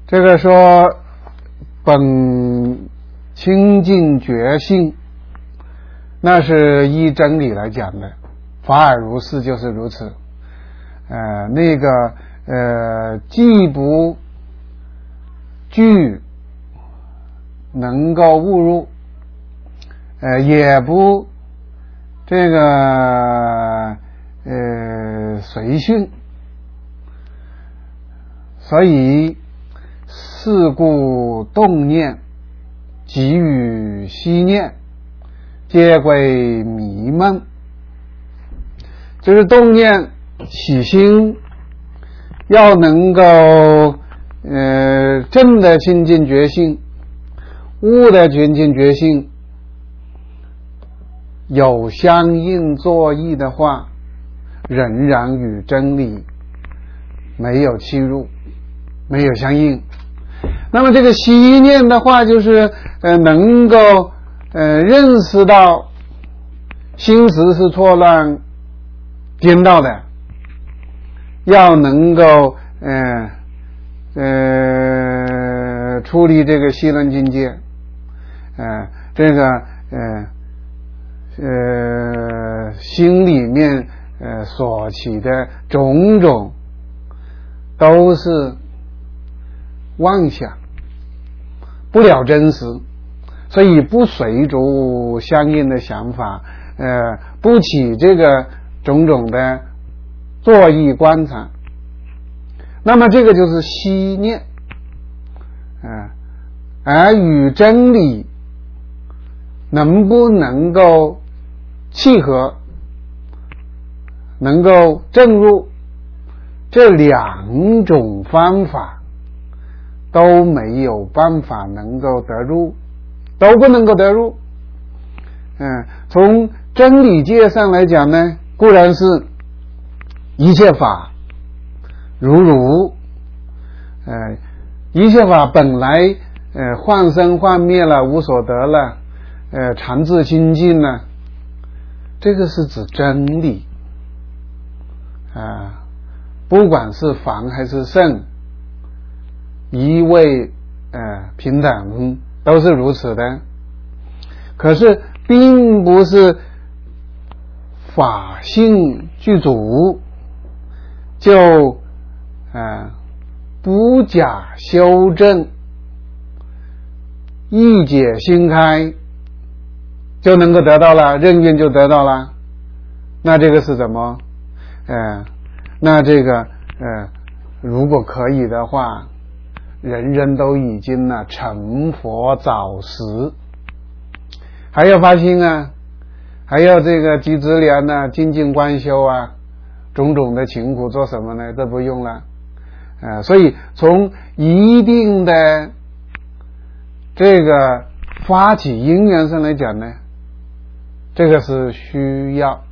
这个说本清净觉性，那是依真理来讲的，法尔如是就是如此。既不具能够误入，也不这个随训，所以是故动念即与息念皆归迷梦。就是动念起心要能够正的清净觉性，悟的清净觉性有相应作意的话，仍然与真理没有契入，没有相应。那么这个息念的话，就是能够认识到心识是错乱颠倒的，要能够处理这个息论境界，心里面所起的种种都是妄想，不了真实，所以不随着相应的想法，不起这个种种的作意观察，那么这个就是息念，而与真理能不能够契合，能够正入，这两种方法都没有办法能够得入，都不能够得入。从真理界上来讲呢，固然是一切法如一切法本来幻生幻灭了，无所得了，常自清净了，这个是指真理不管是凡还是圣，一味平等，都是如此的。可是并不是法性具足就不假修正，一解心开就能够得到了，任运就得到了。那这个是怎么那这个如果可以的话，人人都已经成佛早时，还要发心还要这个积资粮精进观修种种的勤苦做什么呢？这不用了所以从一定的这个发起因缘上来讲呢，这个是需要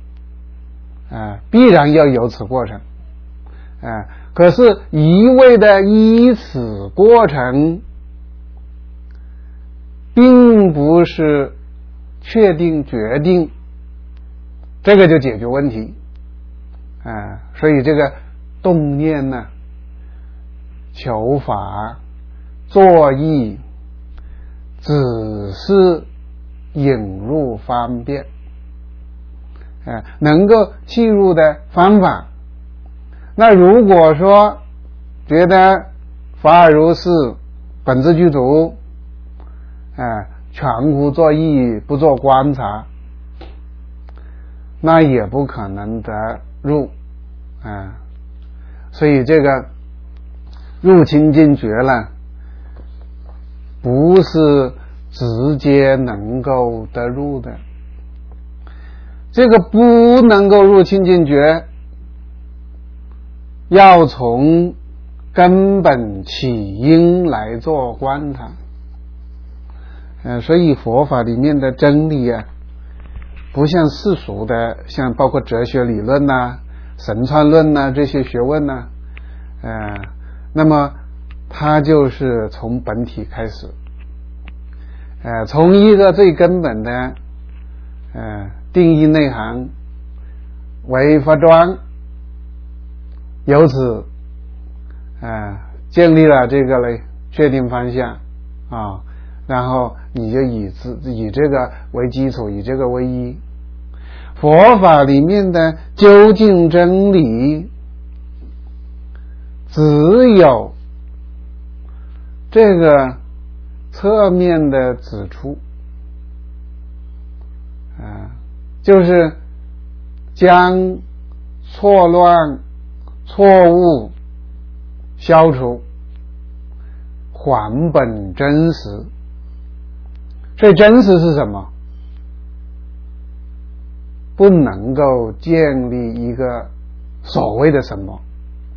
必然要有此过程可是一味的依此过程并不是确定决定这个就解决问题所以这个动念求法作意只是引入方便能够契入的方法。那如果说觉得法尔如是本自具足全无作意，不做观察，那也不可能得入所以这个入清净觉了，不是直接能够得入的。这个不能够入清净觉，要从根本起因来做观察所以佛法里面的真理不像世俗的，像包括哲学理论神创论这些学问那么它就是从本体开始从一个最根本的定义内涵为法庄，由此建立了这个嘞，确定方向啊，然后你就以这个为基础，以这个为依。佛法里面的究竟真理，只有这个侧面的指出，就是将错乱、错误消除，还本真实。所以真实是什么？不能够建立一个所谓的什么，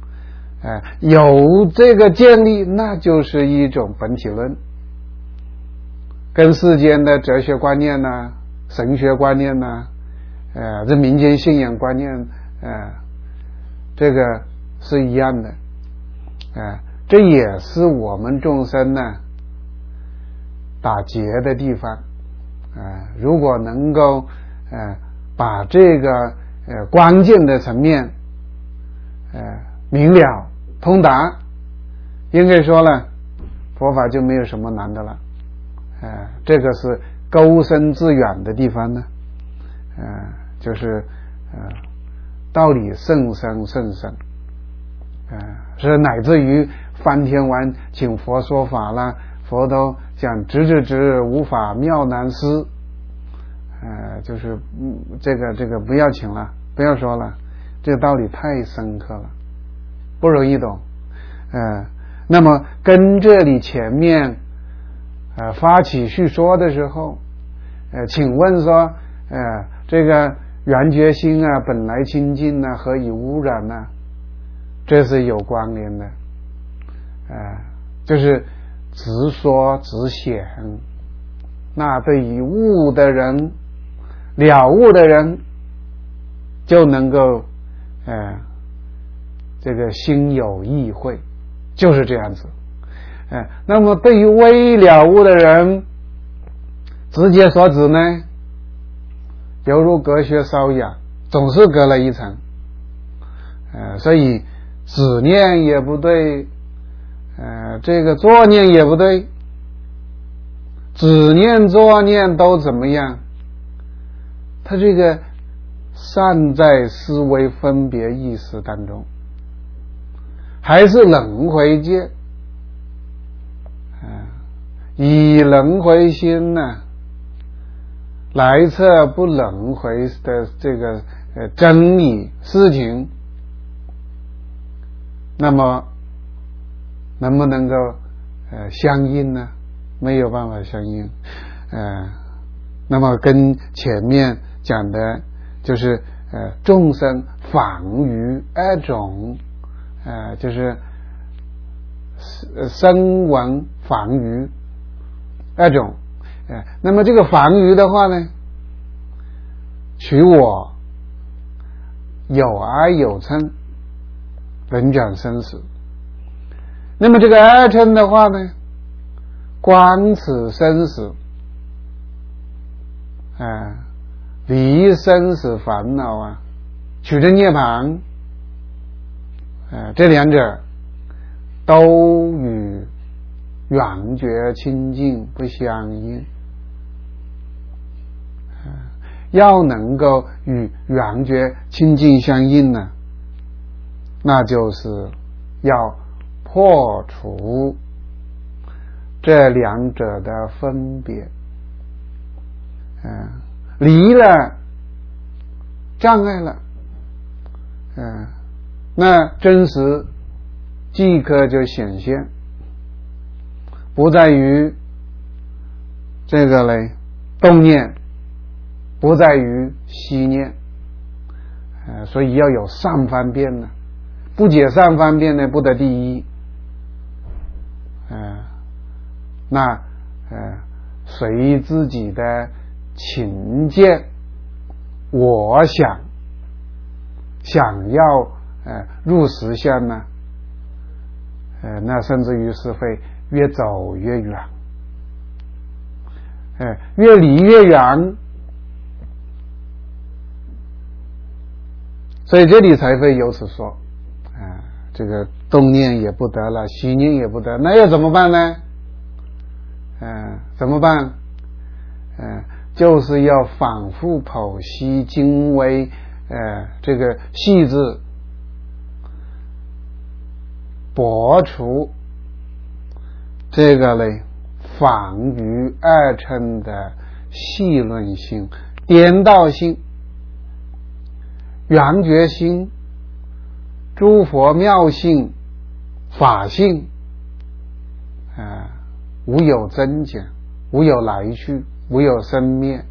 有这个建立，那就是一种本体论，跟世间的哲学观念呐、神学观念呐、这民间信仰观念，这个是一样的，这也是我们众生呢打结的地方，如果能够把这个关键的层面明了通达，应该说呢，佛法就没有什么难的了，这个是钩深致远的地方呢，就是道理甚深甚深，是乃至于翻天完请佛说法了，佛都讲直无法妙难思，就是这个不要请了，不要说了，这个道理太深刻了，不容易懂。那么跟这里前面发起叙说的时候，请问说这个缘觉心啊本来清净啊，何以污染呢？这是有关联的，就是直说直显，那对于悟的人、了悟的人就能够这个心有意会，就是这样子。那么对于未了悟的人，直接所指呢，犹如隔靴搔痒，总是隔了一层，所以止念也不对，这个作念也不对，止念作念都怎么样？他这个善在思维分别意识当中，还是轮回界，以轮回心呢来测不轮回的这个真理事情，那么能不能够相应呢？没有办法相应。那么跟前面讲的就是众生仿于二种，就是声闻仿于二种。那么这个仿于的话呢，取我有爱有嗔，轮转生死。那么这个爱嗔的话呢，观此生死，离生死烦恼啊，取真涅槃，这两者都与缘觉清净不相应。要能够与缘觉清净相应呢，那就是要破除这两者的分别，离了障碍了，那真实即刻就显现，不在于这个嘞动念，不在于息念，所以要有上方便呢，不解上方便呢，不得第一，那随自己的情见，我想要入实相呢，那甚至于是会越走越远，越离越远，所以这里才会由此说， 这个东念也不得了，西念也不得，那要怎么办呢？怎么办？就是要反复剖析精微，这个细致，驳除这个呢反于二乘的戏论性、颠倒性、圆觉性、诸佛妙性、法性，无有增减，无有来去，无有生灭，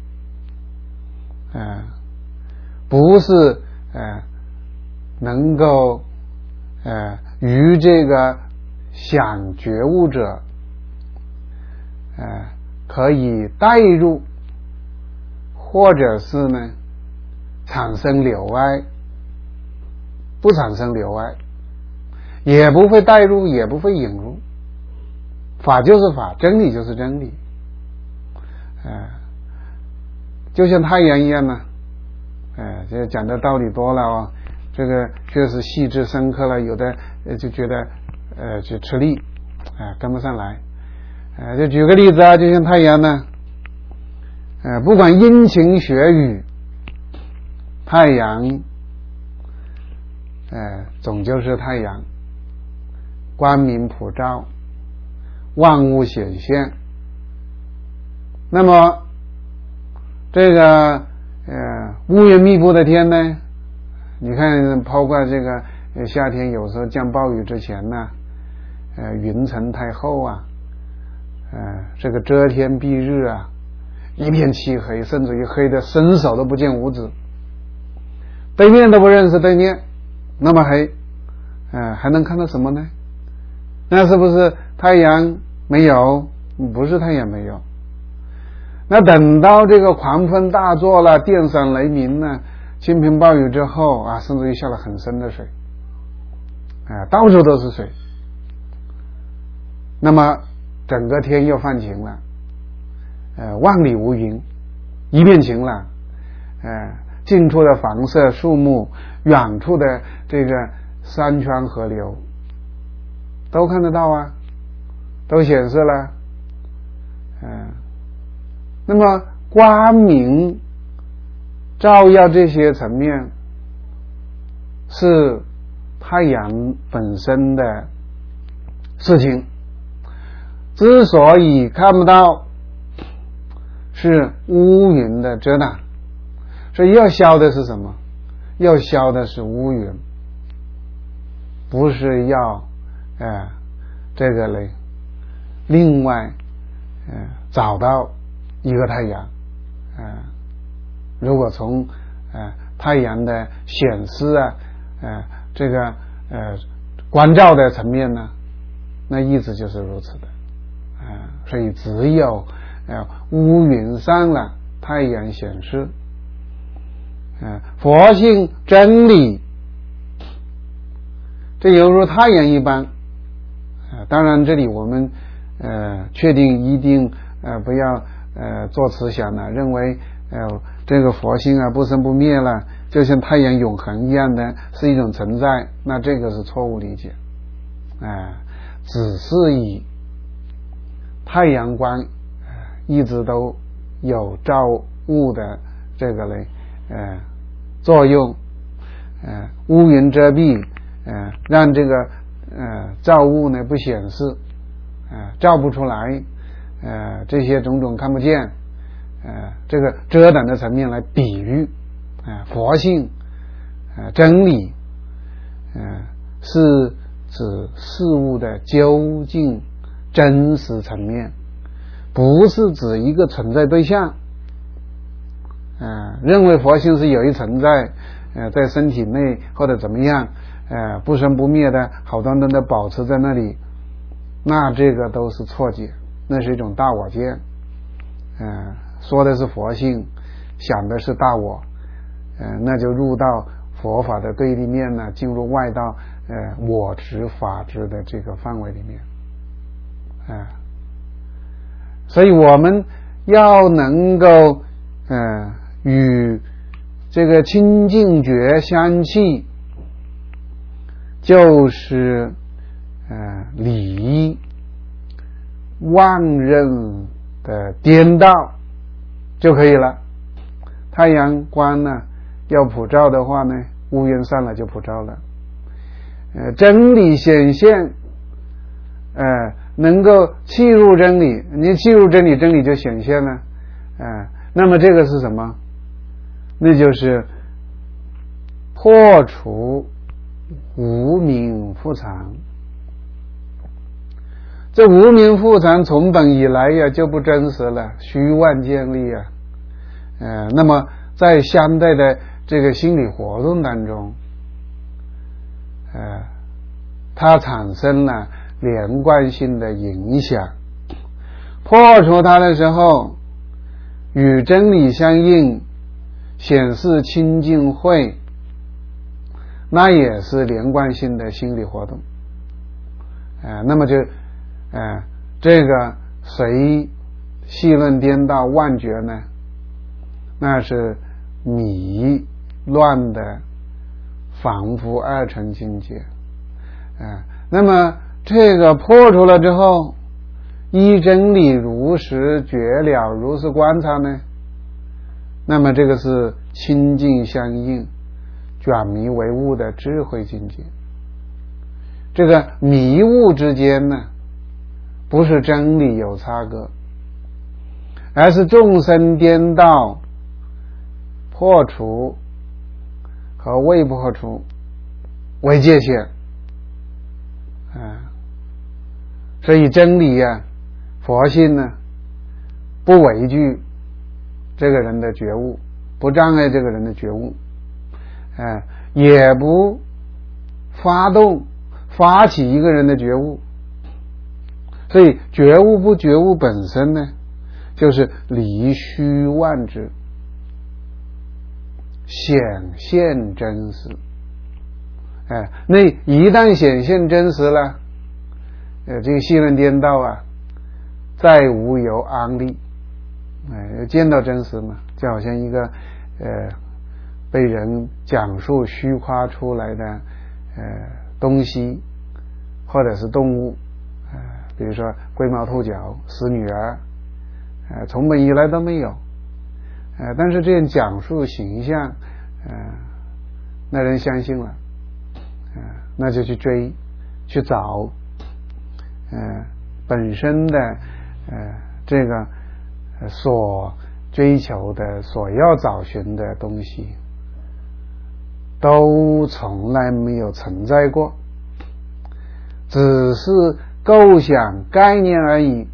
不是能够与这个想觉悟者可以带入，或者是呢产生流爱，不产生流爱，也不会带入，也不会引入。法就是法，真理就是真理，就像太阳一样呢，这讲的道理多了啊，这个确实细致深刻了，有的就觉得就吃力，跟不上来，就举个例子啊，就像太阳呢，不管阴晴雪雨，太阳总就是太阳，光明普照，万物显现。那么这个乌云密布的天呢，你看包括这个夏天有时候降暴雨之前呢，云层太厚啊，这个遮天蔽日啊，一片漆黑，甚至于黑的伸手都不见五指，对面都不认识对面，那么黑，还能看到什么呢？那是不是太阳没有？不是太阳没有。那等到这个狂风大作了，电闪雷鸣呢，倾盆暴雨之后啊，甚至于下了很深的水，到处都是水。那么整个天又放晴了，万里无云，一片晴朗，近处的房舍树木，远处的这个山川河流，都看得到啊，都显示了，那么光明照耀这些层面，是太阳本身的事情。之所以看不到，是乌云的遮挡。所以要消的是什么？要消的是乌云，不是要这个嘞另外找到一个太阳。如果从太阳的显示啊，这个关照的层面呢，那意思就是如此的。所以只有乌云散了，太阳显示。佛性真理，这犹如太阳一般。当然这里我们确定一定不要做慈想了，认为这个佛性啊不生不灭了，就像太阳永恒一样的是一种存在，那这个是错误理解。只是以太阳光一直都有照物的这个嘞作用，乌云遮蔽，让这个照物呢不显示，照不出来，这些种种看不见，这个遮挡的层面来比喻，佛性，真理，是指事物的究竟真实层面，不是指一个存在对象。认为佛性是有一存在，在身体内或者怎么样，不生不灭的，好端端的保持在那里，那这个都是错解，那是一种大我见。说的是佛性，想的是大我，那就入到佛法的对立面呢，进入外道我执法执的这个范围里面。所以我们要能够与这个清净觉相契， 就是理妄认的颠倒就可以了。太阳光呢要普照的话呢，乌云散了就普照了。真理显现，能够契入真理，你契入真理，真理就显现了。那么这个是什么？那就是破除无明覆藏。这无明覆藏从本以来呀就不真实了，虚妄建立啊。那么在相对的这个心理活动当中，它产生了连贯性的影响。破除它的时候，与真理相应，显示清净慧，那也是连贯性的心理活动。那么就这个随戏论颠倒妄觉呢，那是迷乱的仿佛二乘境界。那么这个破除了之后，依真理如实觉了，如实观察呢，那么这个是清净相应，转迷为悟的智慧境界。这个迷悟之间呢，不是真理有差隔，而是众生颠倒破除和未破除为界限。所以真理啊，佛性呢，不畏惧这个人的觉悟，不障碍这个人的觉悟，也不发起一个人的觉悟。所以觉悟不觉悟本身呢，就是离虚妄之，显现真实。那一旦显现真实了，这个戏论颠倒啊，再无由安立。见到真实嘛，就好像一个被人讲述虚夸出来的东西或者是动物，比如说龟毛兔角、死女儿，从本以来都没有，但是这样讲述形象，那人相信了，那就去追去找，本身的这个所追求的、所要找寻的东西，都从来没有存在过，只是构想概念而已。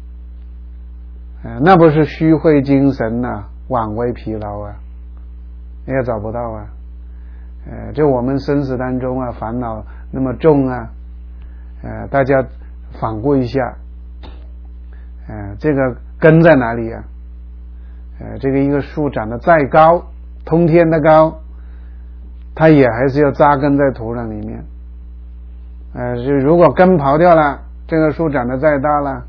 那不是虚慧精神啊，枉为疲劳啊，也找不到啊。就我们生死当中啊，烦恼那么重啊，大家反顾一下，这个根在哪里啊？这个一个树长得再高，通天的高，它也还是要扎根在土壤里面。就如果根刨掉了，这个树长得再大了，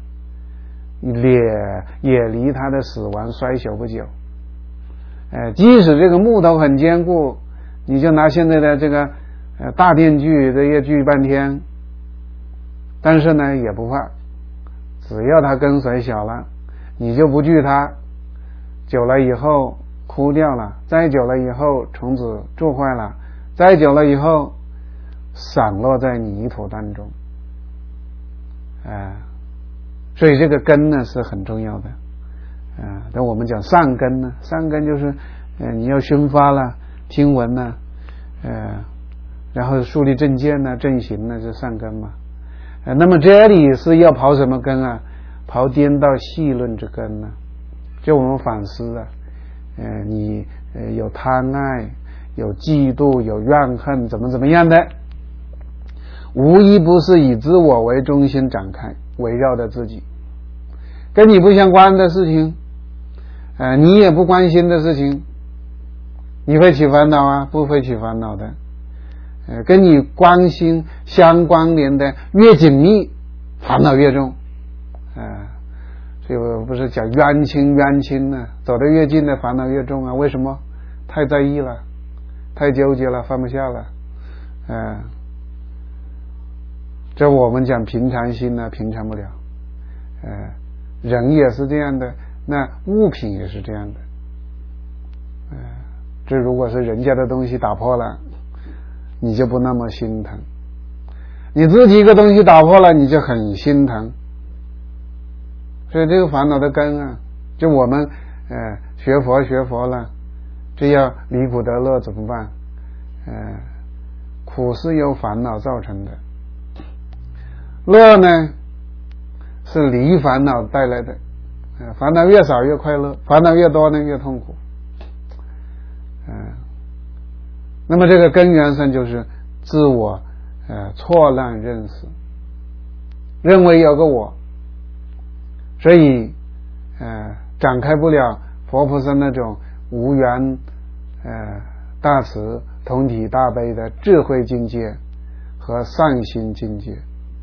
也离它的死亡衰朽不久。即使这个木头很坚固，你就拿现在的这个大电锯，这也锯半天，但是呢也不怕，只要它根衰小了，你就不锯它，久了以后枯掉了，再久了以后虫子蛀坏了，再久了以后散落在泥土当中。所以这个根呢是很重要的。但我们讲善根呢，善根就是你要熏发了、听闻了，然后树立正见呢、正行呢，是善根嘛。那么这里是要刨什么根啊？刨颠倒戏论之根呢。就我们反思啊，你有贪爱、有嫉妒、有怨恨，怎么样的，无一不是以自我为中心展开，围绕着自己，跟你不相关的事情，你也不关心的事情，你会起烦恼啊？不会起烦恼的。跟你关心相关联的越紧密，烦恼越重。所以我不是讲冤亲呢，走得越近的烦恼越重啊。为什么？太在意了，太纠结了，放不下了。 这我们讲平常心呢，平常不了。人也是这样的，那物品也是这样的。这如果是人家的东西打破了，你就不那么心疼；你自己一个东西打破了，你就很心疼。所以这个烦恼的根啊，就我们学佛了，这要离苦得乐怎么办？苦是由烦恼造成的，乐呢是离烦恼带来的。烦恼越少越快乐，烦恼越多呢越痛苦。那么这个根源上就是自我错乱认识，认为有个我，所以展开不了佛菩萨那种无缘大慈同体大悲的智慧境界和善心境界。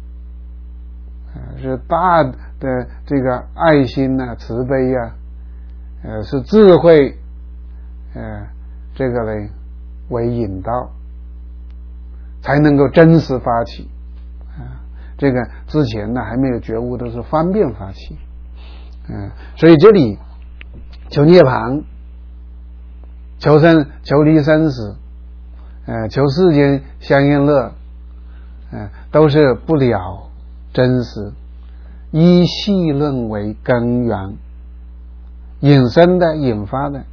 是大的这个爱心啊，慈悲啊，是智慧这个呢为引导，才能够真实发起。这个之前呢还没有觉悟，都是方便发起。所以这里求涅槃、求生、求离生死，求世间相应乐，都是不了真实，依细论为根源，引生的、引发的。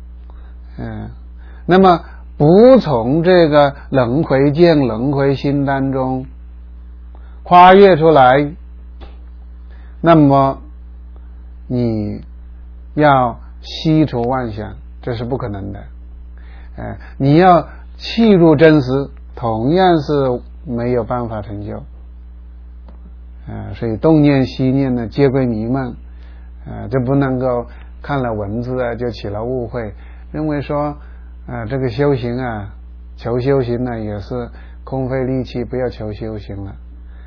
那么不从这个轮回见、轮回心当中跨越出来，那么你要息除妄想，这是不可能的。你要契入真实，同样是没有办法成就。所以动念息念呢皆归迷梦，就不能够看了文字啊就起了误会，认为说这个修行啊，求修行呢也是空费力气，不要求修行了。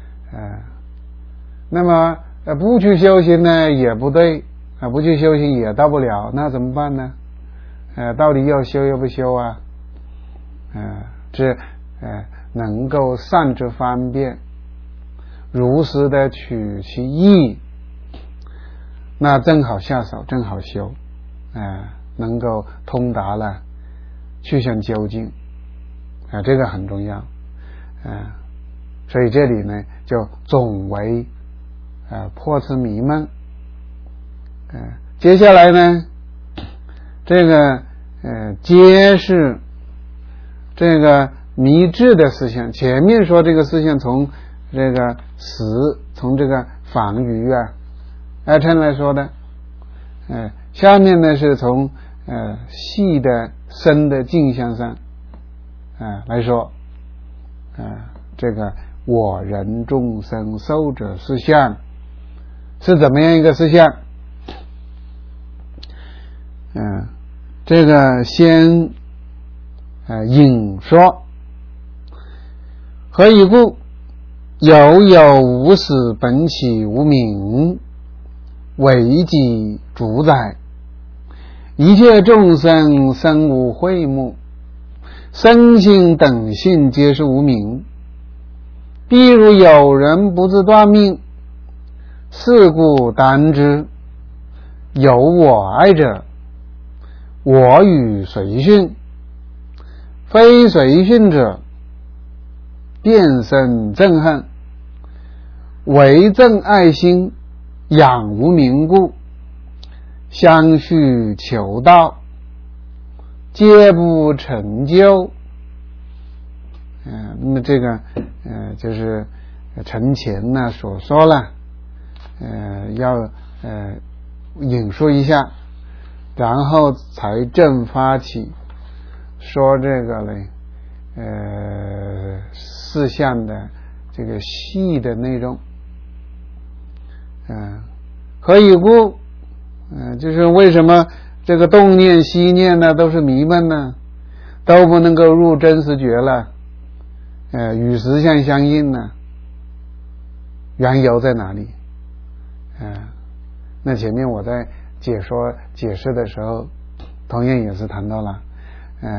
那么不去修行呢也不对，不去修行也到不了，那怎么办呢？到底要修又不修啊？这能够善之方便，如实的取其意，那正好下手，正好修，能够通达了，去向究竟，这个很重要。所以这里呢就总为破此迷梦。接下来呢这个揭示这个迷智的思想。前面说这个思想从这个从这个防御爱嗔来说的，下面呢是从细的深的镜像上来说，这个我人众生受者思想是怎么样一个思想？这个先引说，何以故？有无始，本起无明，为己主宰。一切众生生无慧目，身心等性皆是无明。譬如有人不自断命，是故当知有我爱者，我与谁训？非谁训者，便生憎恨。为正爱心，养无明故，相续求道，皆不成就。那么这个就是陈前呢所说了，要引述一下，然后才正发起说这个呢事项的这个细的内容。何以故？就是为什么这个动念息念呢都是迷闷呢，都不能够入真实觉了，与实相相应呢？缘由在哪里？那前面我在解释的时候同样也是谈到了，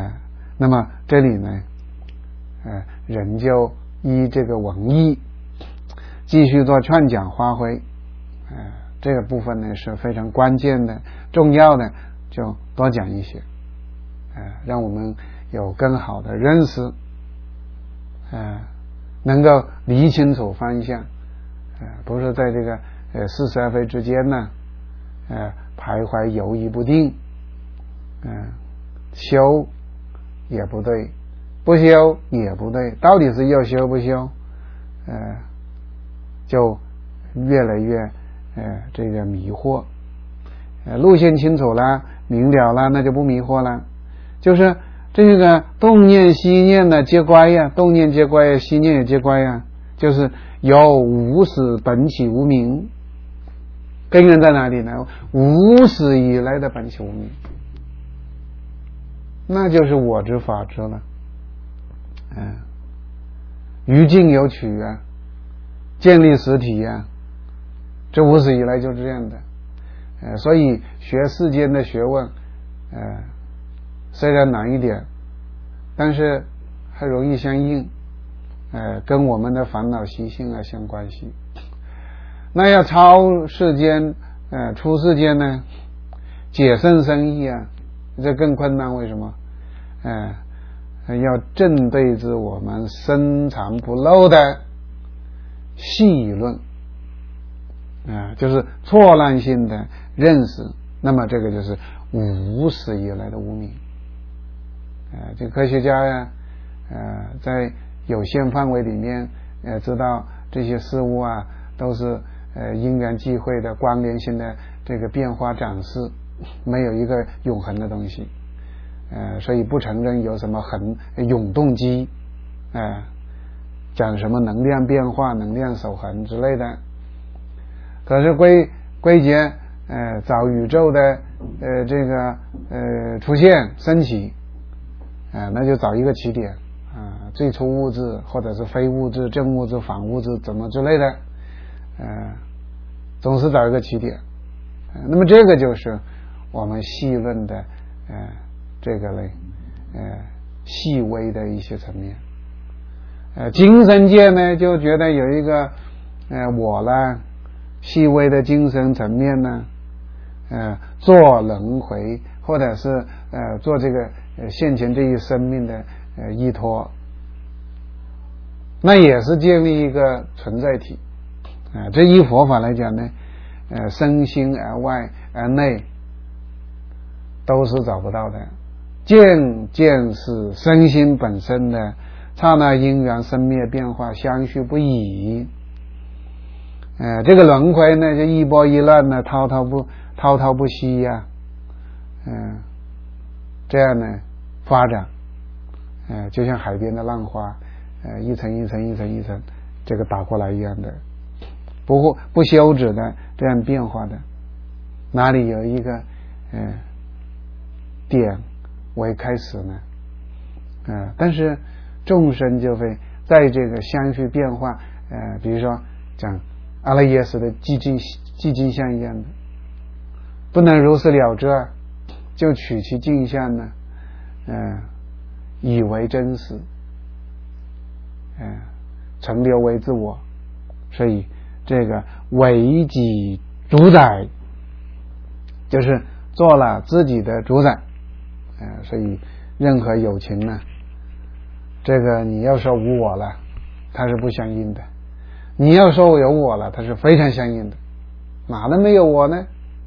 那么这里呢人就依这个文义继续做劝讲发挥，这个部分呢是非常关键的、重要的，就多讲一些，让我们有更好的认识，能够理清楚方向，不是在这个是是非之间呢，徘徊犹豫不定，修也不对，不修也不对，到底是要修不修？就越来越这个迷惑，路线清楚了，明了了，那就不迷惑了。就是这个动念息念的皆乖呀，动念皆乖呀，息念也皆乖呀，就是由无始本起无明，根源在哪里呢？无始以来的本起无明，那就是我执法执了，于境有取啊，建立实体啊，这无始以来就是这样的。所以学世间的学问，虽然难一点，但是还容易相应，跟我们的烦恼习性啊相关系。那要超世间，出世间呢，解甚深义啊，这更困难。为什么？要正对着我们深藏不露的细论，就是错乱性的认识，那么这个就是无始以来的无明。这科学家呀，在有限范围里面，知道这些事物啊都是因缘际会的关联性的这个变化展示，没有一个永恒的东西，所以不承认有什么永动机，讲什么能量变化、能量守恒之类的。可是归结找宇宙的这个出现升起，那就找一个起点，最初物质或者是非物质、正物质、反物质怎么之类的，总是找一个起点。那么这个就是我们细论的这个类细微的一些层面。精神界呢就觉得有一个我啦，细微的精神层面呢，做轮回或者是做这个现前这一生命的依托，那也是建立一个存在体。这依佛法来讲呢，身心而外而内都是找不到的，见是身心本身的刹那因缘生灭变化相续不已。这个轮回呢就一波一乱的滔滔不息呀，这样呢发展，就像海边的浪花，一层一层一层一层这个打过来一样的，不休止的这样变化的，哪里有一个点为开始呢？但是众生就会在这个相续变化，比如说讲阿赖耶识的寂静相一样的，不能如是了之，就取其镜像呢，以为真实，存留为自我，所以这个为己主宰，就是做了自己的主宰，所以任何有情呢，这个你要说无我了，它是不相应的；你要说有我了，它是非常相应的。哪能没有我呢？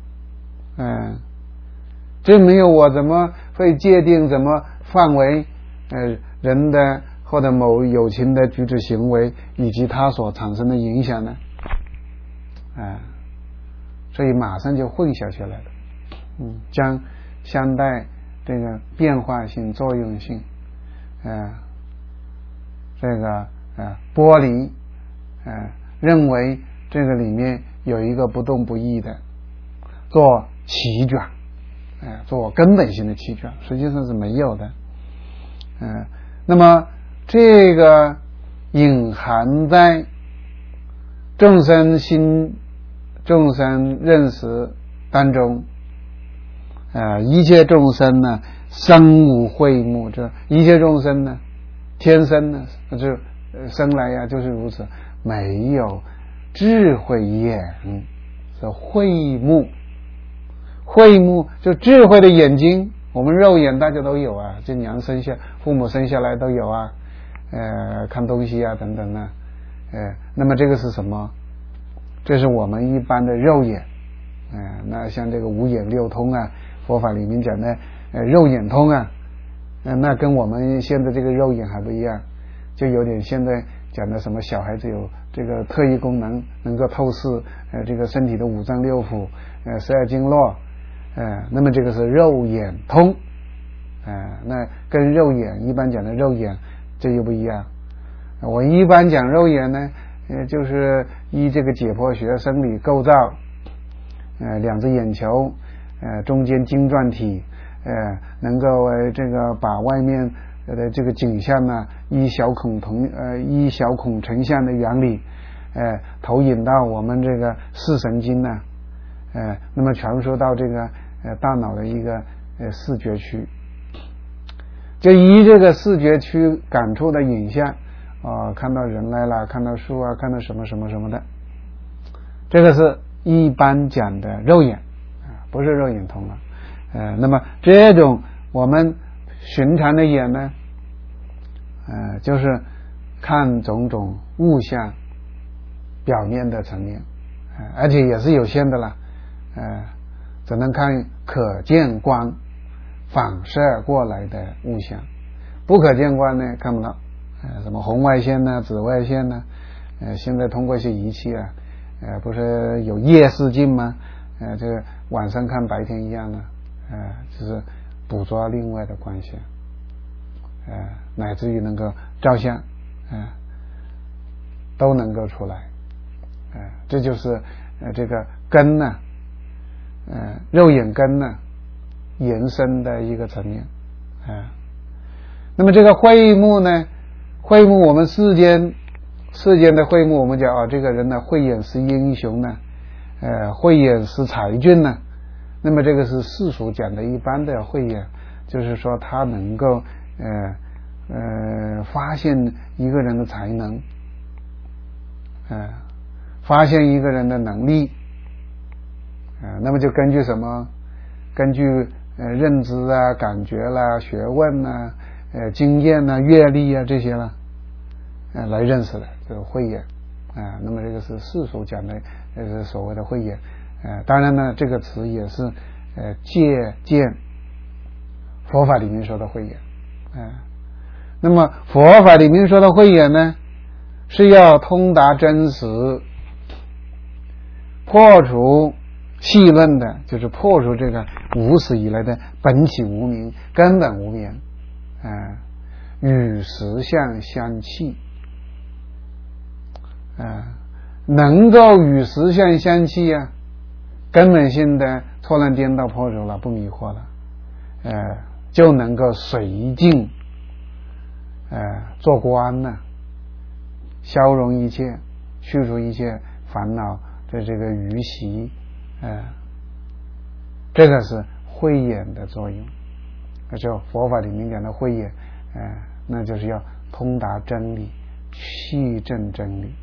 这没有我怎么会界定怎么范围人的或者某有情的举止行为以及它所产生的影响呢？所以马上就混淆起来了，将相待这个变化性、作用性，这个剥离，认为这个里面有一个不动不异的做起卷，做根本性的起卷，实际上是没有的。那么这个隐含在众生认识当中，一切众生呢生无慧目，这一切众生呢天生呢就生来呀就是如此，没有智慧眼，是慧目。慧目就智慧的眼睛，我们肉眼大家都有啊，这娘父母生下来都有啊，看东西啊等等啊，那么这个是什么？这是我们一般的肉眼，那像这个五眼六通啊，佛法里面讲的肉眼通啊，那跟我们现在这个肉眼还不一样，就有点现在讲的什么小孩子有这个特异功能，能够透视这个身体的五脏六腑，12经络，那么这个是肉眼通，那跟肉眼一般讲的肉眼这又不一样。我一般讲肉眼呢，就是依这个解剖学生理构造，两只眼球，中间晶状体，能够这个把外面的这个景象呢，依小孔成像的原理，投影到我们这个视神经呢，那么传输到这个大脑的一个视觉区，就依这个视觉区感触的影像，看到人来了，看到树啊，看到什么什么什么的，这个是一般讲的肉眼，不是肉眼通了。那么这种我们寻常的眼呢，就是看种种物象表面的层面，而且也是有限的了，只能看可见光反射过来的物象，不可见光呢看不到，什么红外线呢、紫外线呢，现在通过一些仪器啊，不是有夜视镜吗？这个晚上看白天一样呢，就是捕捉另外的光线，乃至于能够照相，都能够出来，这就是这个根呢，肉眼根呢延伸的一个层面，那么这个慧目呢，慧目我们世间的慧目，我们讲这个人呢慧眼识英雄呢，慧眼识才俊呢，那么这个是世俗讲的一般的慧眼，就是说他能够发现一个人的才能，发现一个人的能力，那么就根据什么？根据认知啊、感觉啦、学问啊、经验啊、阅历啊这些啦，来认识的这个慧眼，那么这个是世俗讲的是所谓的慧眼，当然呢，这个词也是借鉴佛法里面说的慧眼，那么佛法里面说的慧眼呢，是要通达真实，破除细论的，就是破除这个无始以来的本体无明、根本无明，与实相相契，能够与实相相契啊，根本性的错乱颠倒破除了，不迷惑了，就能够随境做观呢，消融一切，去除一切烦恼的这个余习，这个是慧眼的作用，就佛法里面讲的慧眼，那就是要通达真理，契证真理，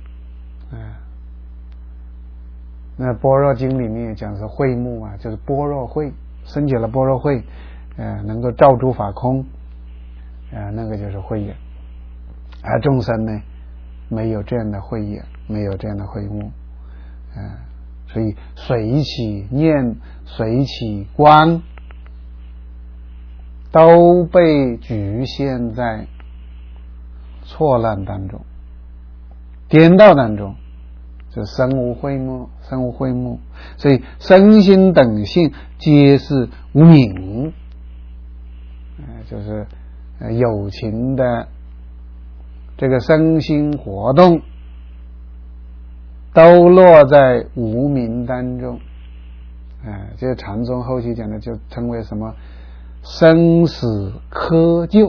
那般若经里面也讲是慧目啊，就是般若慧，升起了般若慧，能够照诸法空，那个就是慧眼，而众生呢没有这样的慧眼，没有这样的慧目，所以随起念随起观都被局限在错乱当中、颠倒当中，就身无慧目，身无慧目，所以身心等性皆是无明，就是有情的这个身心活动都落在无明当中，这个禅宗后期讲的就称为什么生死窠臼，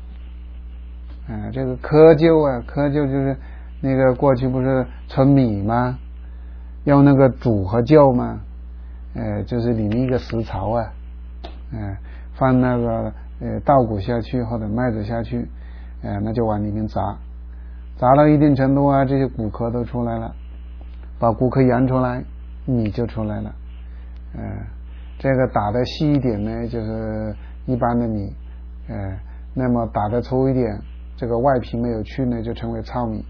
这个窠臼啊，窠臼就是那个过去不是存米吗？用那个煮和臼吗？就是里面一个石槽啊，放那个稻谷下去或者麦子下去，那就往里面砸到一定程度啊，这些谷壳都出来了， 把骨壳研出来，米就出来了。这个打得细一点呢，就是一般的米，那么打得粗一点，这个外皮没有去呢，就成为糙米，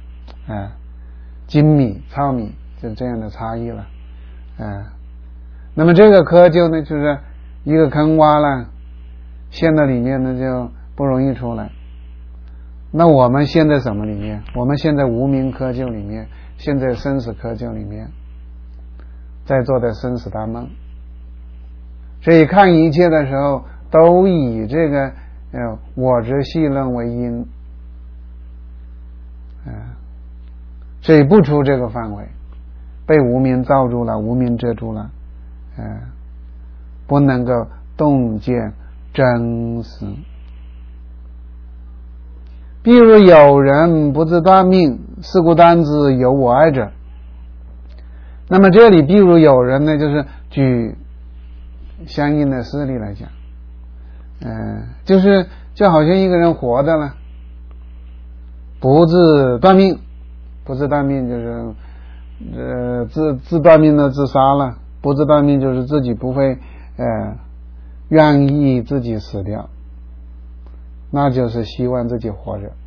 精米、糙米就这样的差异了。那么这个窠臼呢，就是一个坑挖了，陷在里面呢就不容易出来。那我们陷在什么里面？我们陷在无明窠臼里面，陷在生死窠臼里面，在做的生死大梦。所以看一切的时候，都以这个我执戏论为因，所以不出这个范围，被无明罩住了，无明遮住了，不能够洞见真实。比如有人不自断命，是故当知有我爱者。那么这里比如有人呢，就是举相应的事例来讲，就好像一个人活的了，不自断命，不自断命就是自断命的自杀了，不自断命就是自己不会愿意自己死掉，那就是希望自己活着，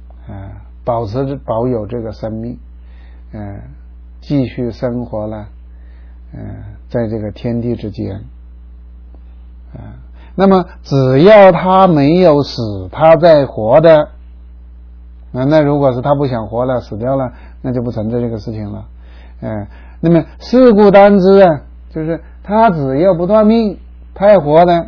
保有这个生命，继续生活了，在这个天地之间。那么只要他没有死，他在活的，那如果是他不想活了，死掉了，那就不存在这个事情了。那么是故当知啊，就是他只要不断命，他还活的。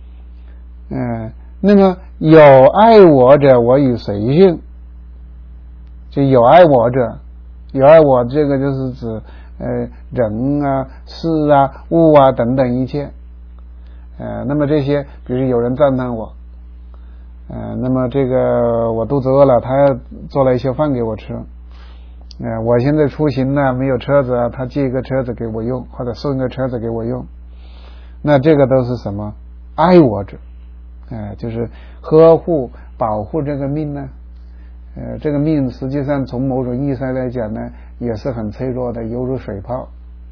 那么有爱我者，我与谁性？就有爱我者，有爱我这个就是指人啊、事啊、物啊等等一切。那么这些，比如有人赞叹我，那么这个我肚子饿了，他做了一些饭给我吃，我现在出行呢没有车子啊，他借一个车子给我用，或者送一个车子给我用，那这个都是什么？爱我者，就是呵护保护这个命呢。这个命实际上从某种意义上来讲呢，也是很脆弱的，犹如水泡。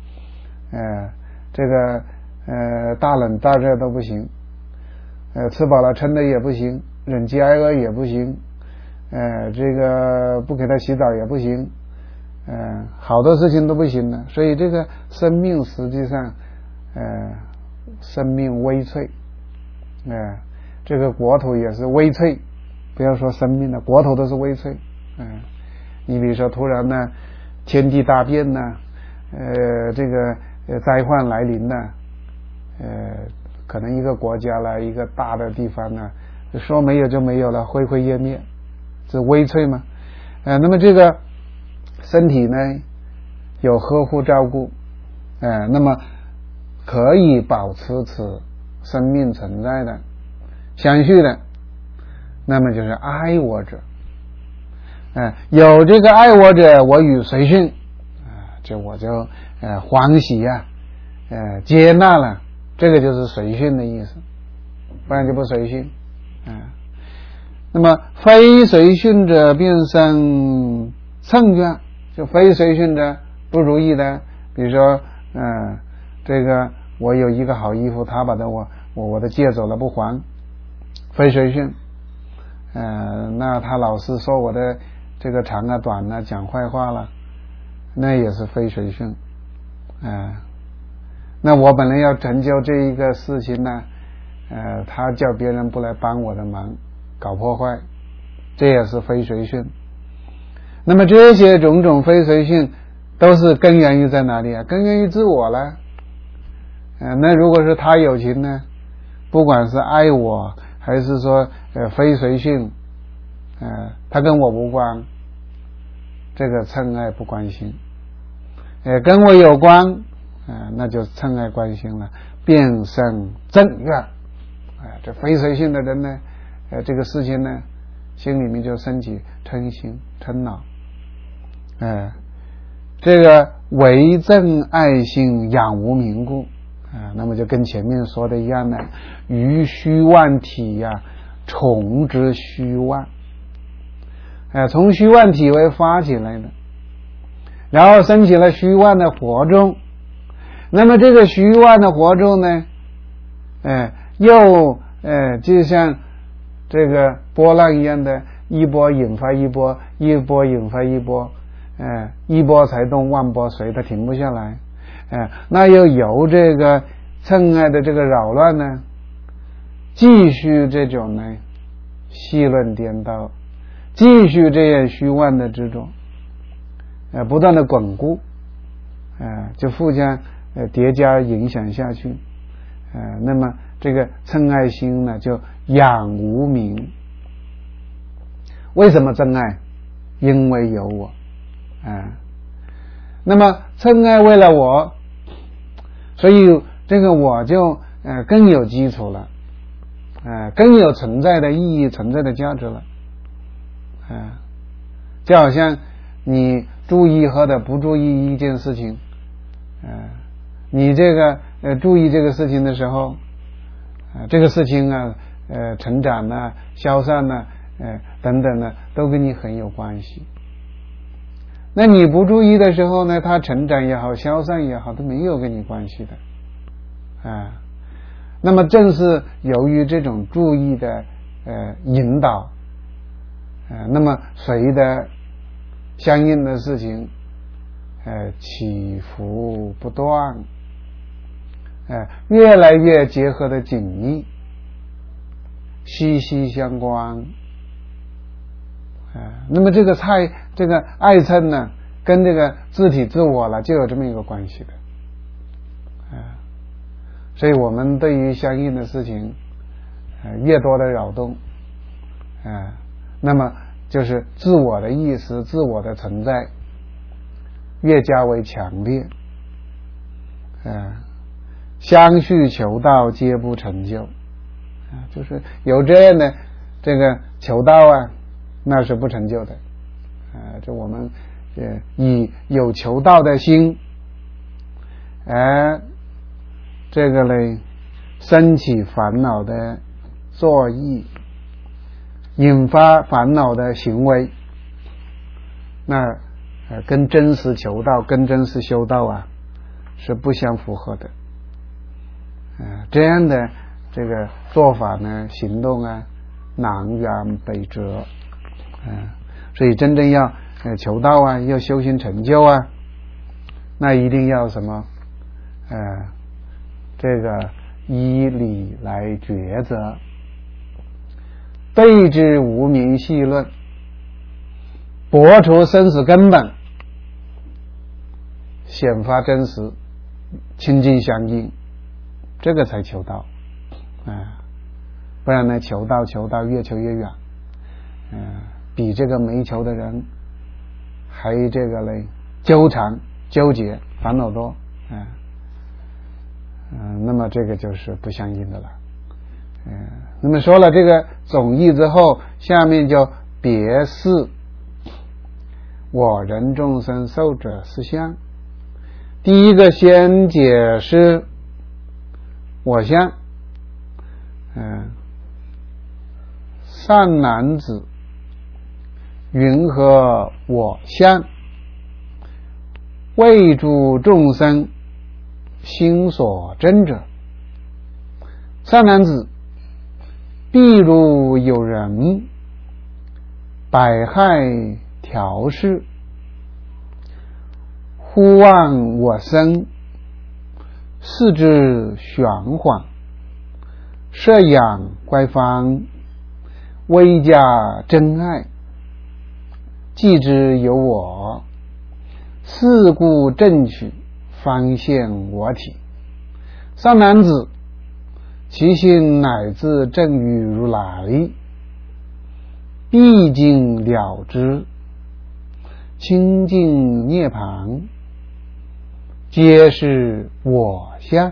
这个大冷大热都不行，吃饱了撑的也不行，忍饥挨饿也不行，这个不给他洗澡也不行，好多事情都不行的。所以这个生命实际上生命微脆，这个国土也是微脆，不要说生命了，国土都是微脆。你比如说突然呢天地大变呢，这个灾患来临呢，可能一个国家啦，一个大的地方呢，说没有就没有了，灰灰烟灭，是微脆嘛。那么这个身体呢有呵护照顾，那么可以保持此生命存在的相续的，那么就是爱我者。有这个爱我者，我与随顺，这我就欢喜啊，接纳了，这个就是随顺的意思，不然就不随顺。那么非随顺者便生嗔怨，就非随顺者不如意的，比如说这个我有一个好衣服，他把我的借走了不还，非随顺。那他老是说我的这个长啊短啊，讲坏话了，那也是非随顺。那我本来要成就这一个事情呢，他叫别人不来帮我的忙，搞破坏，这也是非随顺。那么这些种种非随顺都是根源于在哪里啊？根源于自我了。那如果是他有情呢，不管是爱我还是说非随顺，他跟我无关，这个嗔爱不关心。跟我有关，那就嗔爱关心了，变生憎怨。这非随顺的人呢，这个事情呢，心里面就升起嗔心、嗔恼。这个为憎爱心养无明故，那么就跟前面说的一样的，于虚妄体呀，从之虚妄。从虚妄体为发起来的， 然后升起了虚妄的火种。那么这个虚妄的火种呢，又就像这个波浪一样的，一波引发一波，一波引发一波，一波才动万波随，它停不下来。那又由这个嗔爱的这个扰乱呢，继续这种呢戏论颠倒，继续这样虚妄的这种不断的巩固，就互相叠加影响下去，那么这个嗔爱心呢就养无明。为什么嗔爱？因为有我，那么嗔爱为了我，所以这个我就更有基础了，更有存在的意义、存在的价值了，就好像你注意或者不注意一件事情，你这个注意这个事情的时候，这个事情啊，成长啊、消散啊，等等呢，都跟你很有关系。那你不注意的时候呢，它成长也好、消散也好，都没有跟你关系的，那么正是由于这种注意的引导，那么随的相应的事情起伏不断，越来越结合的紧密，息息相关。那么这个爱嗔呢，跟这个自体自我了就有这么一个关系的，所以我们对于相应的事情越多的扰动，那么就是自我的意识、自我的存在越加为强烈，相续求道皆不成就，就是有这样的这个求道啊，那是不成就的，就我们以有求道的心，这个呢升起烦恼的作意，引发烦恼的行为，那跟真实求道、跟真实修道啊是不相符合的，这样的这个做法呢、行动啊，南辕北辙，所以真正要求道啊，要修行成就啊，那一定要什么？这个依理来抉择，对治无明细论，驳除生死根本，显发真实，清净相应，这个才求道，不然呢求道越求越远，比这个没求的人还这个嘞纠缠纠结烦恼多，那么这个就是不相应的了。那么说了这个总义之后，下面就别示我人众生寿者四相。第一个先解释我相，善男子云何我相？为诸众生心所真者。善男子，譬如有人百害调饰，忽望我生，视之玄幻，摄养乖方，微加真爱，既知有我，是故正取方现我体。善男子，其心乃至正于如来，毕竟了之，清净涅槃，皆是我相。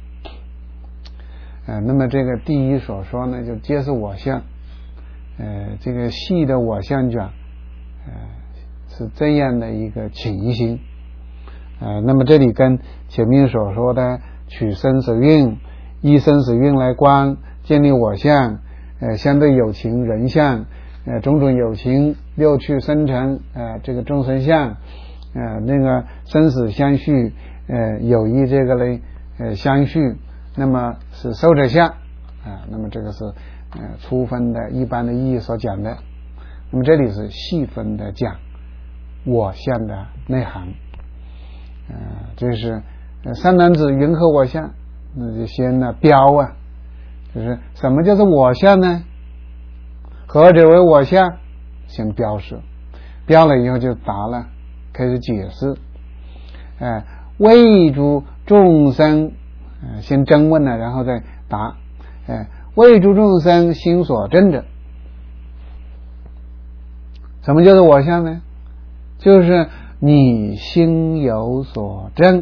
那么这个第一所说呢，就皆是我相。这个细的我相卷，是这样的一个情形。那么这里跟前面所说的取生死运，依生死运来观，建立我相，相对有情人相，种种有情六趣生成，这个众生相， 那个生死相续，有意这个嘞，相续，那么是受者相那么这个是粗分的一般的意义所讲的。那么这里是细分的讲我相的内涵。这是三男子云何我相，那就先标就是什么叫做我相呢？何者为我相？先标示，标了以后就答了，开始解释。为诸众生，先征问了，然后再答。为诸众生心所证者，什么叫做我相呢？就是你心有所证。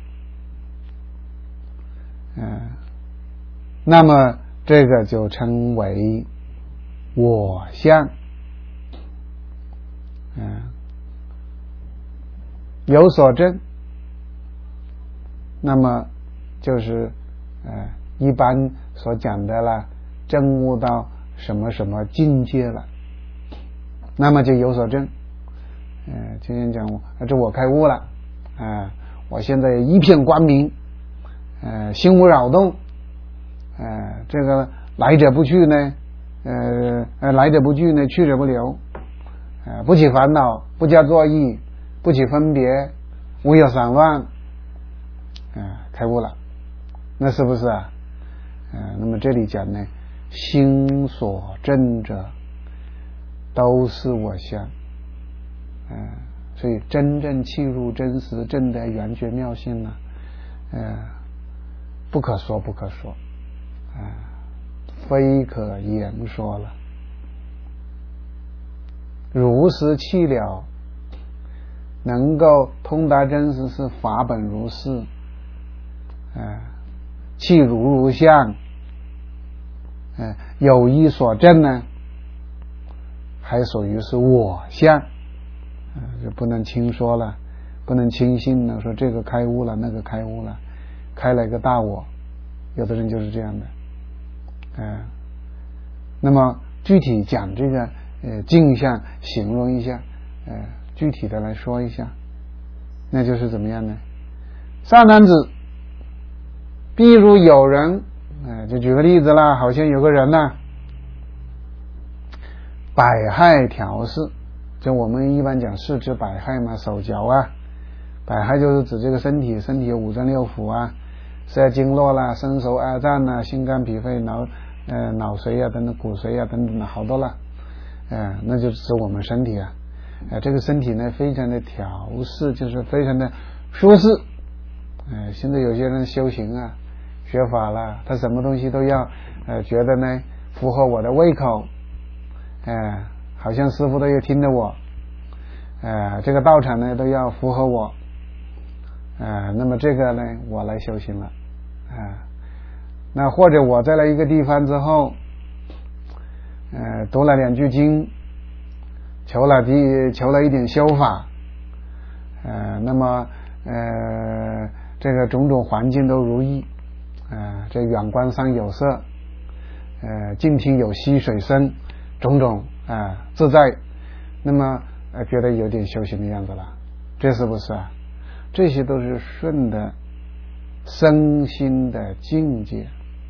那么这个就称为我相。有所证，那么就是一般所讲的了，证悟到什么什么境界了，那么就有所证。今天讲这我开悟了，我现在一片光明，心无扰动，这个来者不去呢，来者不拒呢，去者不留，不起烦恼，不加作意，不起分别，无有散乱，开悟了，那是不是那么这里讲呢，心所证者都是我相。所以真正契入真实证得圆觉妙性呢，不可说不可说，非可言说了。如实契了，能够通达真实是法本如是，契如相，有意所证呢，还属于是我相。就不能轻说了，不能轻信了，说这个开悟了，那个开悟了，开了一个大我，有的人就是这样的。那么具体讲这个镜像，形容一下，具体的来说一下，那就是怎么样呢？善男子，譬如有人，就举个例子啦，好像有个人百害调饰。就我们一般讲四肢百害嘛，手脚百害就是指这个身体有五脏六腑十二经络啦，身熟二脏啦，心肝脾肺脑髓等等，骨髓等等的好多了，那就指我们身体这个身体呢非常的调适，就是非常的舒适。现在有些人修行学法了，他什么东西都要觉得呢符合我的胃口，好像师父都要听着我，这个道场呢都要符合我，那么这个呢我来修行了，那或者我在了一个地方之后，读了2句经，求了一点修法，那么这个种种环境都如意，这远观山有色，近听有溪水声，种种自在，那么觉得有点修行的样子了，这是不是这些都是顺的身心的境界。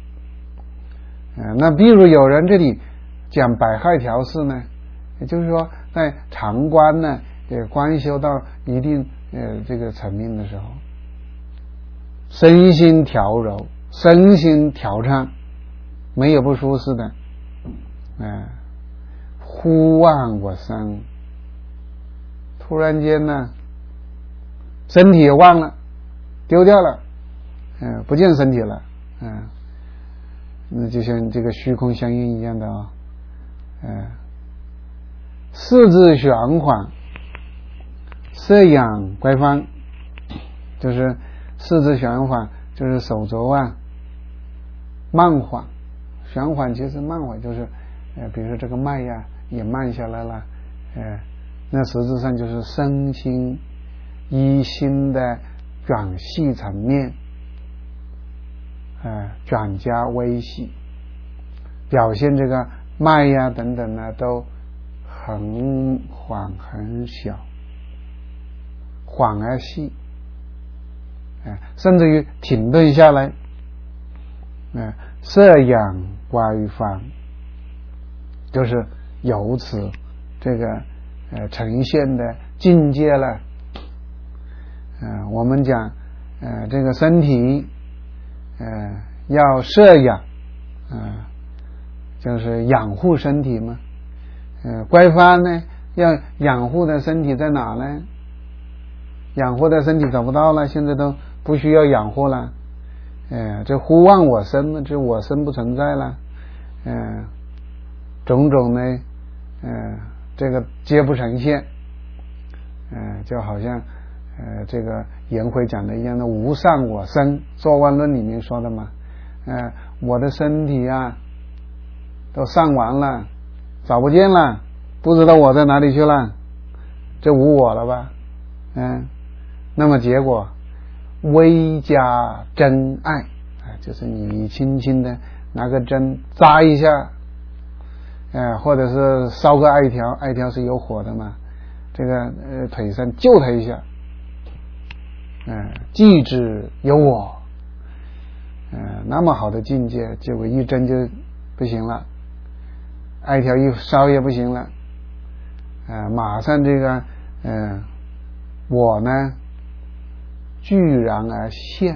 那比如有人这里讲百害调饰呢，也就是说在常观呢观修到一定这个层面的时候，身心调柔，身心调畅，没有不舒适的。忽忘我生，突然间呢身体也忘了，丢掉了，不见身体了，那就像这个虚空相应一样的四肢玄缓，摄养乖方，就是四肢玄缓，就是手肘慢缓，玄缓其实慢缓就是比如说这个脉也慢下来了，那实质上就是身心一心的转细层面，转加微细，表现这个脉等等都很缓很小， 缓而息，甚至于停顿下来，摄养乖方，就是由此这个呈现的境界了。我们讲这个身体要摄养，就是养护身体嘛。乖方呢，要养护的身体在哪呢？养护的身体找不到了，现在都不需要养护了。这忽忘我身，这我身不存在了。种种呢，这个皆不呈现。就好像这个颜回讲的一样的，无上我身，做万论里面说的嘛。我的身体啊都上完了，找不见了，不知道我在哪里去了，这无我了吧。那么结果微加针艾，就是你轻轻的拿个针扎一下，或者是烧个艾条，艾条是有火的嘛，这个腿上救他一下，既知有我，那么好的境界，结果一针就不行了，艾条一烧也不行了，马上这个我呢居然而现。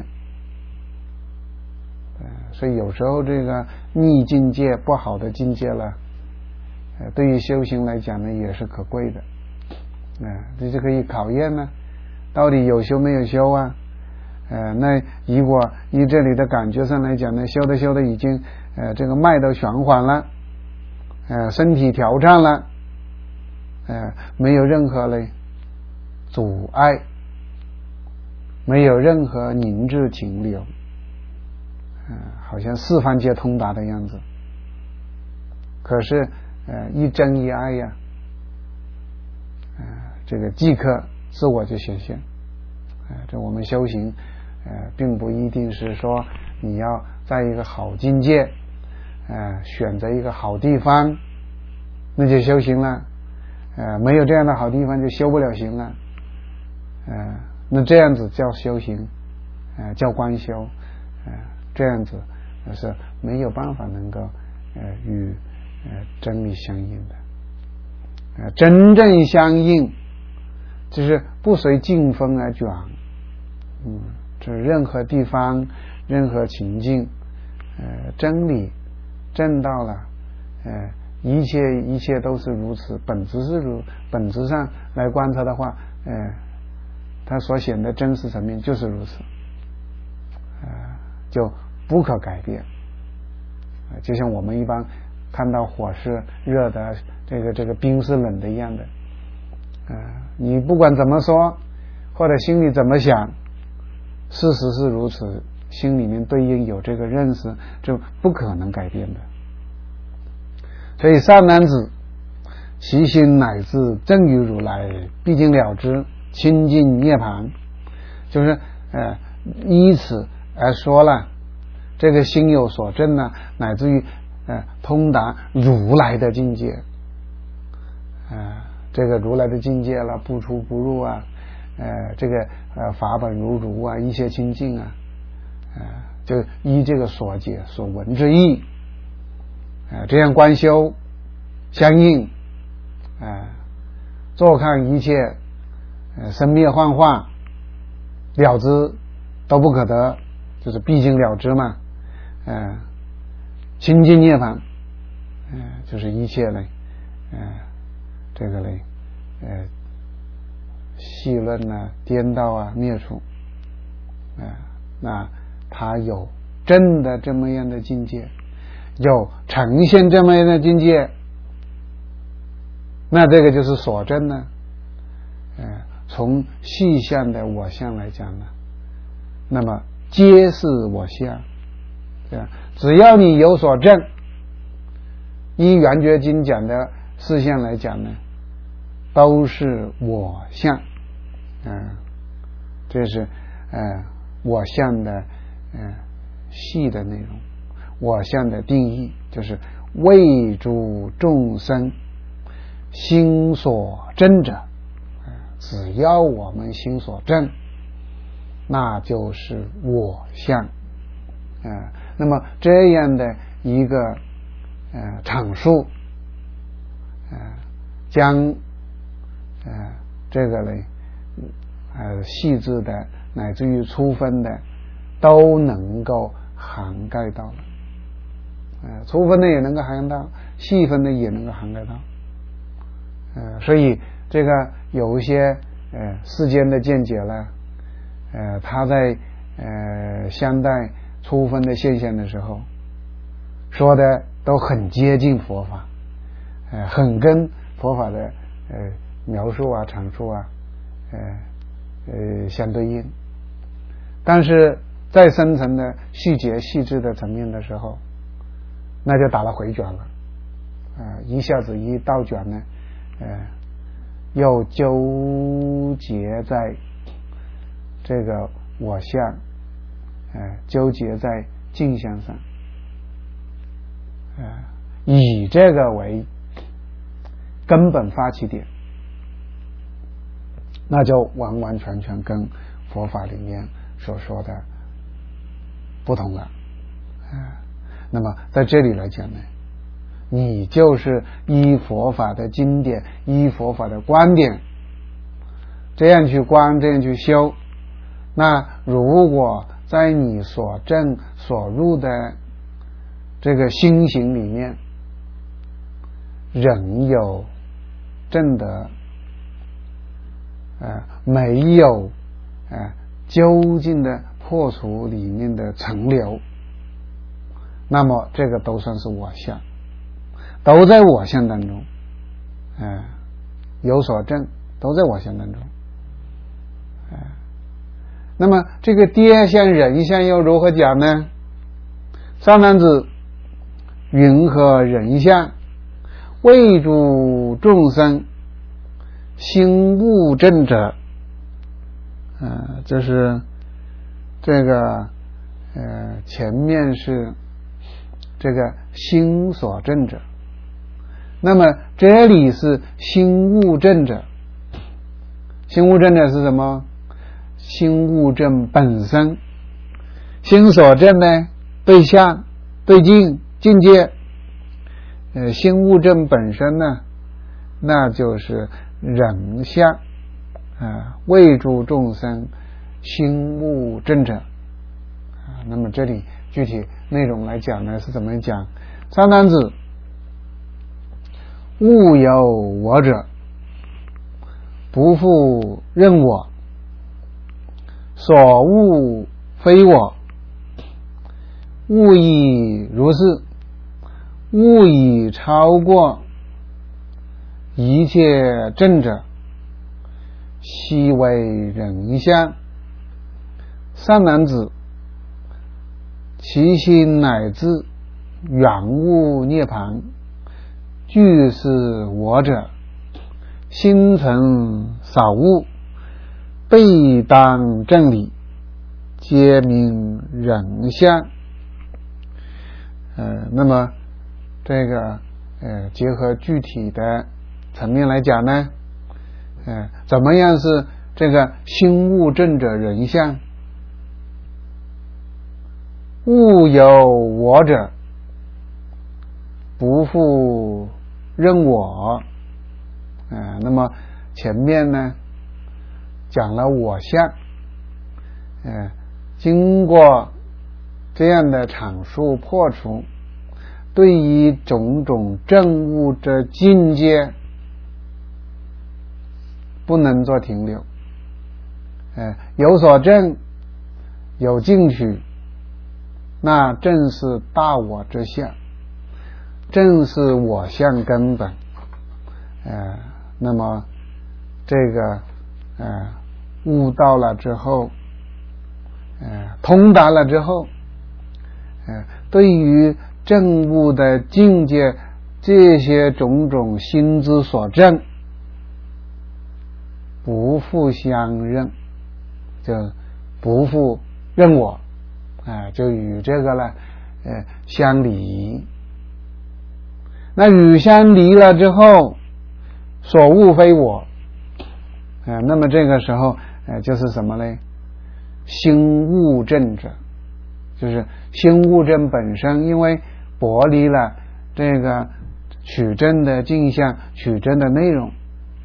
所以有时候这个逆境界不好的境界了，对于修行来讲呢也是可贵的，这就可以考验呢，到底有修没有修啊？那如果以这里的感觉上来讲呢，修的已经这个脉都旋缓了，身体调畅了，没有任何的阻碍，没有任何凝滞停留，好像四方皆通达的样子。可是一真一爱呀，这个即刻自我就显现。这我们修行并不一定是说你要在一个好境界，选择一个好地方那就修行了，没有这样的好地方就修不了行了，那这样子叫修行，叫观修，这样子是没有办法能够与真理相应的。真正相应就是不随境风而转，就是任何地方任何情境，真理证到了，一切都是如此，本质上来观察的话，它所显的真实层面就是如此，就不可改变。就像我们一般看到火是热的，这个冰是冷的一样的，你不管怎么说或者心里怎么想，事实是如此，心里面对应有这个认识，就不可能改变的。所以善男子，其心乃至正于如来，毕竟了之，清净涅槃，就是依此而说了，这个心有所证呢，乃至于通达如来的境界，这个如来的境界了，不出不入啊，这个法本如啊，一切清净啊，就依这个所解所闻之意，这样观修相应，坐看一切生灭幻化，了知都不可得，就是毕竟了知嘛，清净涅槃，就是一切嘞，这个嘞，细论啊、颠倒啊、灭除，那他有真的这么样的境界，有呈现这么样的境界，那这个就是所证呢。从细相的我相来讲呢，那么皆是我相，对吧？只要你有所证，依圆觉经讲的事项来讲呢，都是我相，这是我相的细的内容。我相的定义就是为诸众生心所真者， 只要我们心所证，那就是我相。那么这样的一个阐述，将这个呢细致的乃至于粗分的都能够涵盖到了，粗分的也能够涵盖到，细分的也能够涵盖到。所以这个有一些世间的见解呢，他在相待粗分的现象的时候说的都很接近佛法，很跟佛法的描述啊阐述啊相对应。但是再深层的细节细致的层面的时候，那就打了回卷了，一下子一倒卷呢，又纠结在这个我相，纠结在镜像上，以这个为根本发起点，那就完完全全跟佛法里面所说的不同了。那么在这里来讲呢，你就是依佛法的经典，依佛法的观点，这样去观，这样去修。那如果在你所证所入的这个心行里面仍有正德，没有究竟的破除里面的尘流，那么这个都算是我相，都在我相当中，有所证，都在我相当中。那么这个跌相人相又如何讲呢？上男子云何人相？为诸众生心悟正者。这是这个前面是这个心所正者，那么这里是心悟正者。心悟正者是什么？心悟正本身，心所正呢对象对境境界，心悟正本身呢那就是人相，为诸众生心悟正者。那么这里具体内容来讲呢是怎么讲？三男子物有我者，不复任我，所悟非我，物亦如是，物已超过一切正者，悉为人相。三男子其心乃至远悟涅槃，俱是我者，心存少悟，必当正理，皆名人相。那么这个结合具体的层面来讲呢，怎么样是这个心悟正者人相？物有我者，不复任我。那么前面呢讲了我相，经过这样的阐述破除，对于种种证悟的境界不能做停留，有所证有进取，那正是大我之相，正是我相根本。那么这个悟到了之后，通达了之后，对于证悟的境界，这些种种心之所证，不复相认，就不复认我，就与这个呢相离。那与相离了之后，所悟非我， 那么这个时候就是什么呢？心悟正者，就是心悟正本身，因为剥离了这个取证的镜像、取证的内容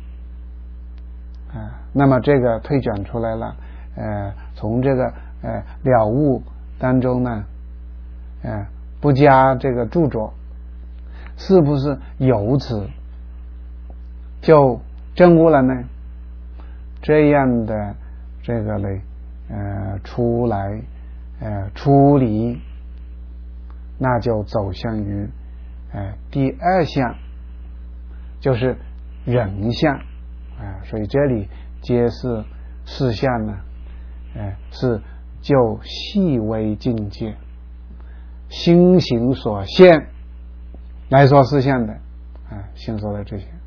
那么这个推讲出来了，从这个了悟当中呢，不加这个著作，是不是由此就证悟了呢？这样的这个呢，出来出离，那就走向于第二项，就是人相所以这里皆是四项呢，是就细微境界心行所现来说四项的，先说的这些。